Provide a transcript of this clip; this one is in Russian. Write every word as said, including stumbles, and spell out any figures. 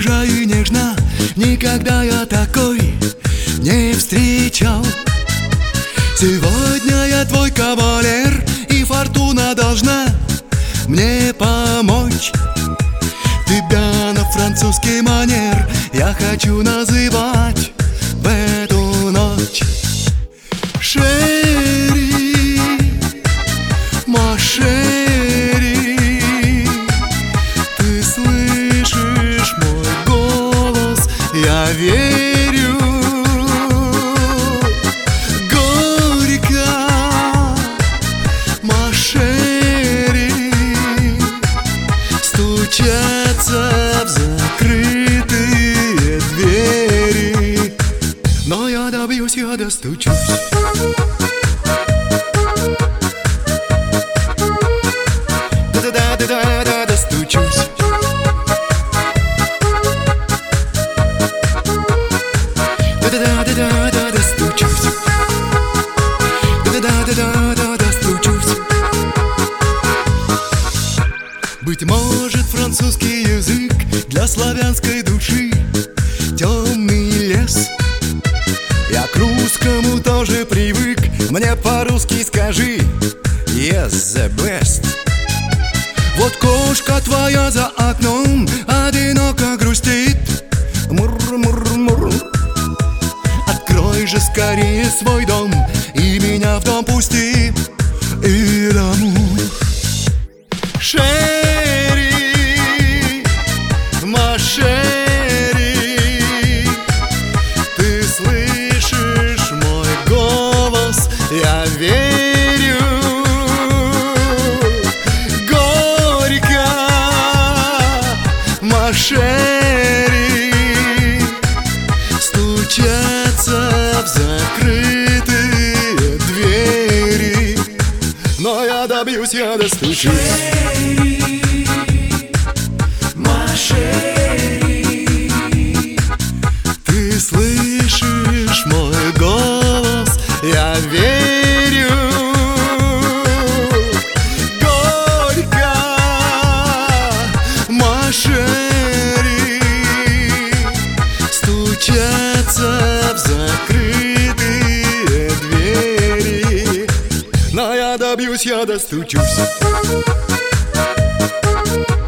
свежа и нежна, никогда я такой не встречал. Сегодня я твой кавалер, и фортуна должна мне помочь. Тебя на французский манер я хочу называть в эту ночь. Шери, ма шери, ты слышишь мой голос, я верю. Горько, ма шери, стучаться в закрытые двери, но я добьюсь, я достучусь. Да-да-да-да-да, достучусь. Да-да-да-да-да, достучусь. Да-да-да-да-да, достучусь. Быть может, французский язык для славянской души темный лес. Я к русскому тоже привык, мне по-русски скажи yes, the best. Вот кошка твоя за окном одиноко грустит, мур-мур-мур. Открой же скорее свой дом и меня в дом пусти, и l'amour. Шери, ма шери, ты слышишь мой голос, я верю. Горько, ма шери, стучаться в закрытые двери, но я добьюсь, я достучусь. Ты слышишь мой голос, я верю. Горько, ма шери, стучаться в закрытые двери, но я добьюсь, я достучусь.